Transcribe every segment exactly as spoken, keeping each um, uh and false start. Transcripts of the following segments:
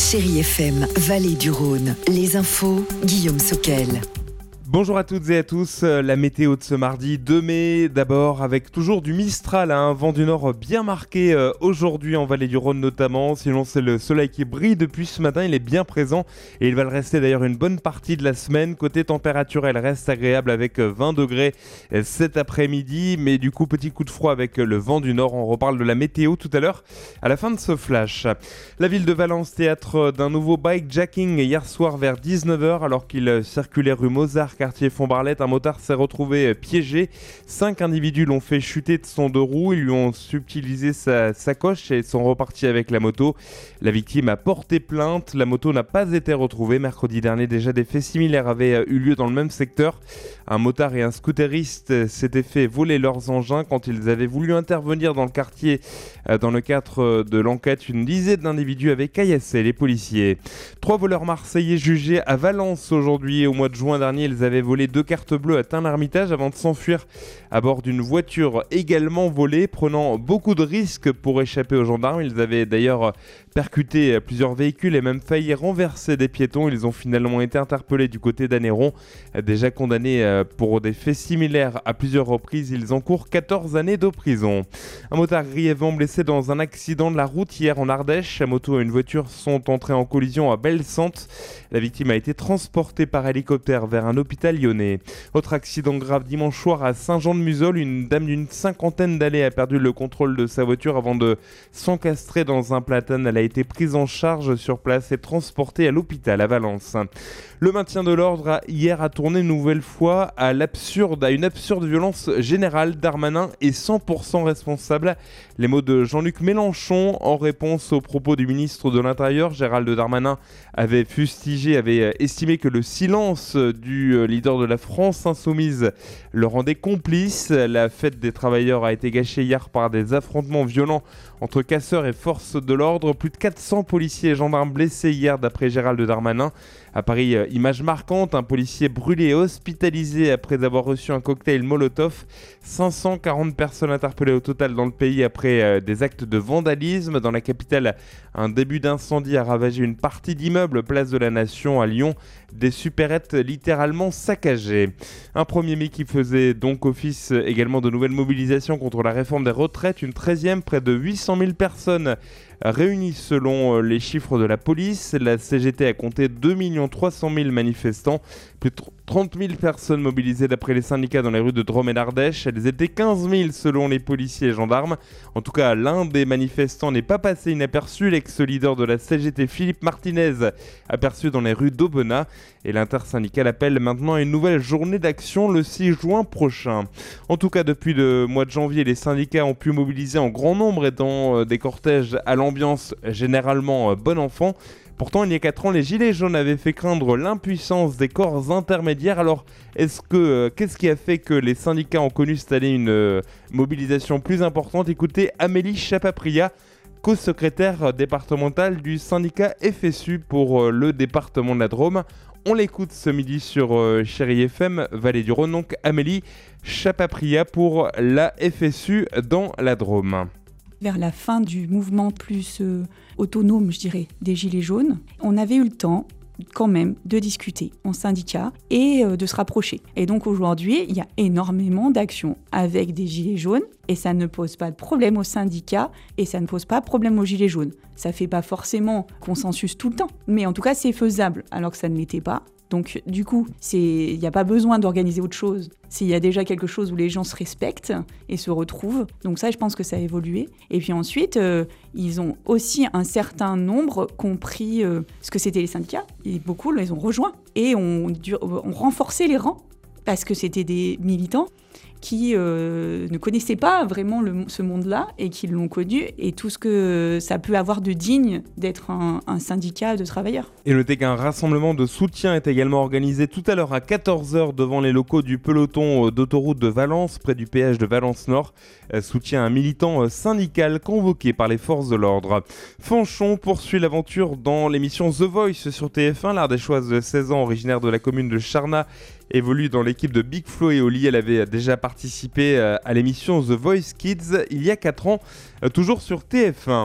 Chérie F M, Vallée du Rhône. Les infos, Guillaume Soquel. Bonjour à toutes et à tous, la météo de ce mardi deux mai, d'abord avec toujours du Mistral, un vent du nord bien marqué euh, aujourd'hui en Vallée du Rhône notamment, sinon c'est le soleil qui brille depuis ce matin, il est bien présent et il va le rester d'ailleurs une bonne partie de la semaine. Côté température, elle reste agréable avec vingt degrés cet après-midi, mais du coup petit coup de froid avec le vent du nord, on reparle de la météo tout à l'heure à la fin de ce flash. La ville de Valence, théâtre d'un nouveau bikejacking hier soir vers dix-neuf heures alors qu'il circulait rue Mozart, quartier Font-Barlette, un motard s'est retrouvé piégé. Cinq individus l'ont fait chuter de son deux roues, ils lui ont subtilisé sa sacoche et sont repartis avec la moto. La victime a porté plainte, la moto n'a pas été retrouvée. Mercredi dernier, déjà des faits similaires avaient eu lieu dans le même secteur. Un motard et un scooteriste s'étaient fait voler leurs engins quand ils avaient voulu intervenir dans le quartier. Dans le cadre de l'enquête, une dizaine d'individus avaient caillassé les policiers. Trois voleurs marseillais jugés à Valence aujourd'hui. Au mois de juin dernier, ils avaient volé deux cartes bleues à Tain-l'Hermitage avant de s'enfuir à bord d'une voiture également volée, prenant beaucoup de risques pour échapper aux gendarmes. Ils avaient d'ailleurs percuté plusieurs véhicules et même failli renverser des piétons. Ils ont finalement été interpellés du côté d'Anneyron. Déjà condamnés pour des faits similaires à plusieurs reprises, ils encourent quatorze années de prison. Un motard grièvement blessé dans un accident de la route hier en Ardèche. La moto et une voiture sont entrées en collision à Belsantes. La victime a été transportée par hélicoptère vers un hôpital lyonnais. Autre accident grave dimanche soir à Saint-Jean-de-Muzols. Une dame d'une cinquantaine d'années a perdu le contrôle de sa voiture avant de s'encastrer dans un platane. Elle a été prise en charge sur place et transportée à l'hôpital à Valence. Le maintien de l'ordre a, hier a tourné une nouvelle fois à l'absurde, à une absurde violence générale. Darmanin est cent pour cent responsable. Les mots de Jean-Luc Mélenchon en réponse aux propos du ministre de l'Intérieur. Gérald Darmanin avait fustigé, avait estimé que le silence du leader de la France insoumise le rendait complice. La fête des travailleurs a été gâchée hier par des affrontements violents entre casseurs et forces de l'ordre. Plus de quatre cents policiers et gendarmes blessés hier d'après Gérald Darmanin. À Paris, image marquante, un policier brûlé et hospitalisé après avoir reçu un cocktail Molotov. cinq cent quarante personnes interpellées au total dans le pays après euh, des actes de vandalisme. Dans la capitale, un début d'incendie a ravagé une partie d'immeuble place de la Nation à Lyon. Des supérettes littéralement saccagées. Un premier mai qui faisait donc office également de nouvelles mobilisations contre la réforme des retraites. Une treizième, près de huit cent mille personnes réunies selon les chiffres de la police. La C G T a compté deux millions trois cent mille manifestants. Plus de trente mille personnes mobilisées d'après les syndicats dans les rues de Drôme et d'Ardèche. Elles étaient quinze mille selon les policiers et gendarmes. En tout cas, l'un des manifestants n'est pas passé inaperçu. L'ex-leader de la C G T, Philippe Martinez, aperçu dans les rues d'Aubenas. Et l'intersyndicale appelle maintenant à une nouvelle journée d'action le six juin prochain. En tout cas, depuis le mois de janvier, les syndicats ont pu mobiliser en grand nombre et dans des cortèges à l'ambiance généralement bon enfant. Pourtant, il y a quatre ans, les Gilets jaunes avaient fait craindre l'impuissance des corps intermédiaires. Alors, est-ce que, euh, qu'est-ce qui a fait que les syndicats ont connu cette année une euh, mobilisation plus importante ? Écoutez Amélie Chapapria, co-secrétaire départementale du syndicat F S U pour euh, le département de la Drôme. On l'écoute ce midi sur euh, Chérie F M, Vallée du Rhône. Donc Amélie Chapapria pour la F S U dans la Drôme. Vers la fin du mouvement plus euh, autonome, je dirais, des Gilets jaunes, on avait eu le temps quand même de discuter en syndicat et euh, de se rapprocher. Et donc aujourd'hui, il y a énormément d'actions avec des Gilets jaunes et ça ne pose pas de problème aux syndicats et ça ne pose pas de problème aux Gilets jaunes. Ça ne fait pas forcément consensus tout le temps, mais en tout cas c'est faisable alors que ça ne l'était pas. Donc du coup, il n'y a pas besoin d'organiser autre chose. S'il y a déjà quelque chose où les gens se respectent et se retrouvent. Donc ça, je pense que ça a évolué. Et puis ensuite, euh, ils ont aussi un certain nombre compris euh, ce que c'était les syndicats. Et beaucoup les ont rejoints et ont, ont renforcé les rangs parce que c'était des militants qui euh, ne connaissaient pas vraiment le, ce monde-là et qui l'ont connu et tout ce que ça peut avoir de digne d'être un, un syndicat de travailleurs. Et notez qu'un rassemblement de soutien est également organisé tout à l'heure à quatorze heures devant les locaux du peloton d'autoroute de Valence, près du péage de Valence-Nord. Soutien à un militant syndical convoqué par les forces de l'ordre. Fanchon poursuit l'aventure dans l'émission The Voice sur T F un. L'Ardéchoise de seize ans, originaire de la commune de Charnat, évolue dans l'équipe de Big Flo et Oli. Elle avait déjà participé à l'émission The Voice Kids il y a quatre ans, toujours sur T F un.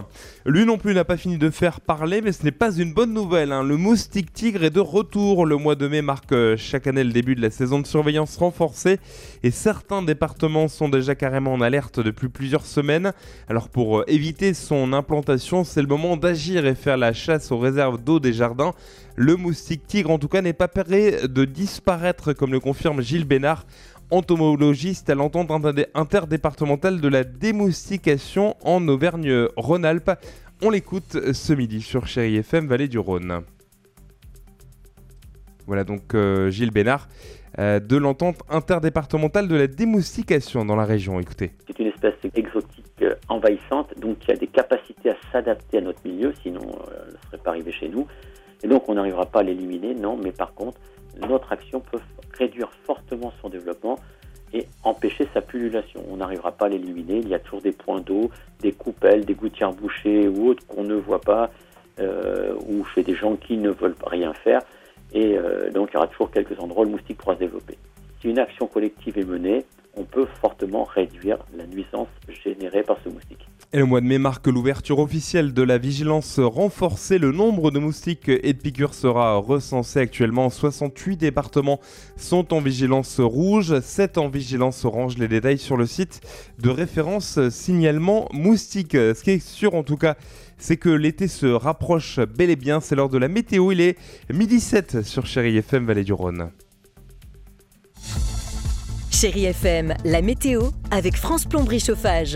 Lui non plus n'a pas fini de faire parler, mais ce n'est pas une bonne nouvelle, hein. Le moustique tigre est de retour. Le mois de mai marque chaque année le début de la saison de surveillance renforcée et certains départements sont déjà carrément en alerte depuis plusieurs semaines. Alors pour éviter son implantation, c'est le moment d'agir et faire la chasse aux réserves d'eau des jardins. Le moustique tigre en tout cas n'est pas prêt de disparaître comme le confirme Gilles Bénard, entomologiste à l'entente interdépartementale de la démoustication en Auvergne-Rhône-Alpes. On l'écoute ce midi sur Chérie F M Vallée du Rhône. Voilà donc euh, Gilles Bénard euh, de l'entente interdépartementale de la démoustication dans la région. Écoutez. C'est une espèce exotique euh, envahissante, donc qui a des capacités à s'adapter à notre milieu, sinon euh, elle ne serait pas arrivée chez nous. Et donc on n'arrivera pas à l'éliminer, non, mais par contre, notre action peut réduire fortement son développement et empêcher sa pullulation. On n'arrivera pas à l'éliminer, il y a toujours des points d'eau, des coupelles, des gouttières bouchées ou autres qu'on ne voit pas, euh, ou chez des gens qui ne veulent rien faire, et euh, donc il y aura toujours quelques endroits où le moustique pourra se développer. Si une action collective est menée, on peut fortement réduire la nuisance générée par ce moustique. Et le mois de mai marque l'ouverture officielle de la vigilance renforcée. Le nombre de moustiques et de piqûres sera recensé actuellement. soixante-huit départements sont en vigilance rouge, sept en vigilance orange. Les détails sur le site de référence signalement moustique. Ce qui est sûr en tout cas, c'est que l'été se rapproche bel et bien. C'est l'heure de la météo. Il est midi sept sur Chérie F M Vallée du Rhône. Chérie F M, la météo avec France Plomberie Chauffage.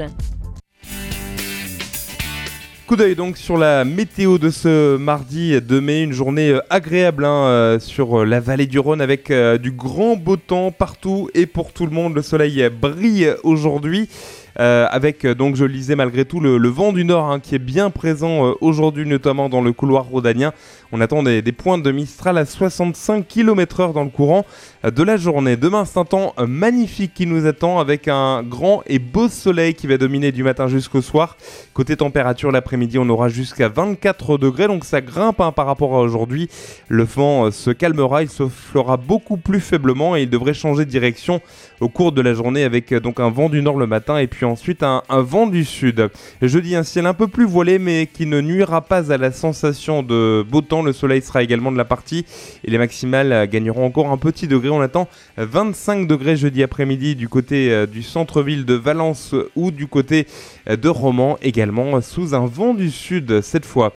Coup d'œil donc sur la météo de ce mardi deux mai, une journée agréable hein, euh, sur la vallée du Rhône avec euh, du grand beau temps partout et pour tout le monde. Le soleil brille aujourd'hui. Euh, avec donc je le disais malgré tout le, le vent du nord hein, qui est bien présent euh, aujourd'hui notamment dans le couloir rhodanien. On attend des, des pointes de Mistral à soixante-cinq kilomètres heure dans le courant euh, de la journée. Demain c'est un temps euh, magnifique qui nous attend avec un grand et beau soleil qui va dominer du matin jusqu'au soir. Côté température l'après-midi on aura jusqu'à vingt-quatre degrés donc ça grimpe hein, par rapport à aujourd'hui. Le vent euh, se calmera, il soufflera beaucoup plus faiblement et il devrait changer de direction au cours de la journée avec euh, donc un vent du nord le matin et puis ensuite un, un vent du sud. Jeudi, un ciel un peu plus voilé mais qui ne nuira pas à la sensation de beau temps. Le soleil sera également de la partie et les maximales gagneront encore un petit degré. On attend vingt-cinq degrés jeudi après-midi du côté du centre-ville de Valence ou du côté de Romans également sous un vent du sud cette fois.